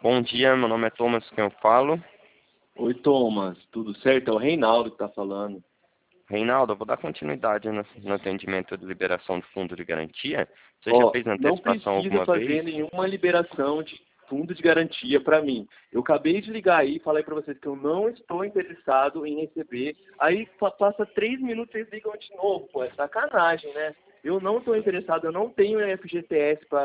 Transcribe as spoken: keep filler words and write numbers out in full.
Bom dia, meu nome é Thomas, quem eu falo. Oi, Thomas, tudo certo? É o Reinaldo que tá falando. Reinaldo, eu vou dar continuidade no, no atendimento de liberação do fundo de garantia. Você já Ó, fez não antecipação precisa alguma vez? fazer nenhuma liberação de fundo de garantia para mim. Eu acabei de ligar aí, falei para vocês que eu não estou interessado em receber. Aí fa- passa três minutos e vocês ligam de novo, pô, é sacanagem, né? Eu não estou interessado, eu não tenho F G T S para